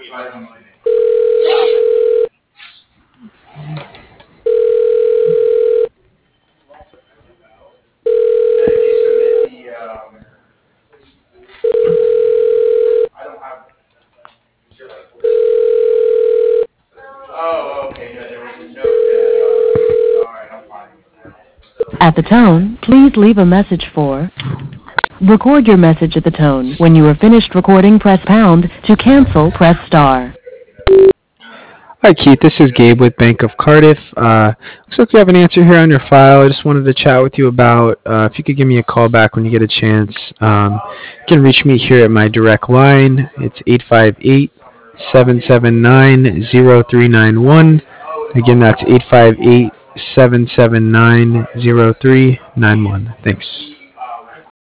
At the tone, please leave a message for... Record your message at the tone. When you are finished recording, press pound. To cancel, press star. Hi, Keith. This is Gabe with Bank of Cardiff. Looks like we have an answer here on your file. I just wanted to chat with you about if you could give me a call back when you get a chance. You can reach me here at my direct line. It's 858-779-0391. Again, that's 858-779-0391. Thanks.